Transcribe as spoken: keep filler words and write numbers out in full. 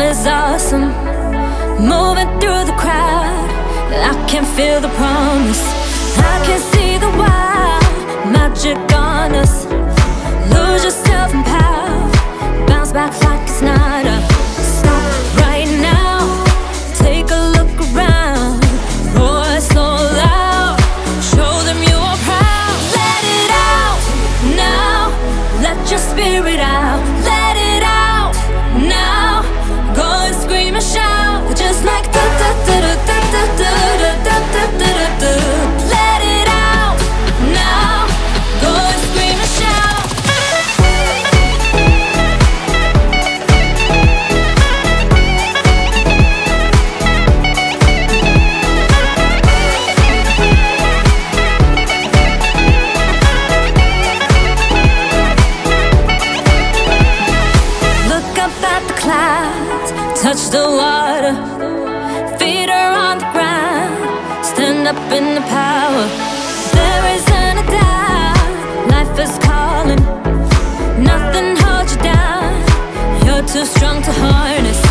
is awesome, moving through the crowd. I can feel the promise, I can see the wild magic on us. Lose yourself in power, bounce back like it's not a stop right now. Take a look around, roar so loud, show them you are proud. Let it out now, let your spirit out. Let it out now, go and scream and shout, just like da da da da da da da da da da da. Let it out now, go and scream and shout. Look up at the clouds, touch the water, feet are on the ground, stand up in the power. There isn't a doubt, life is calling, nothing holds you down. You're too strong to harness.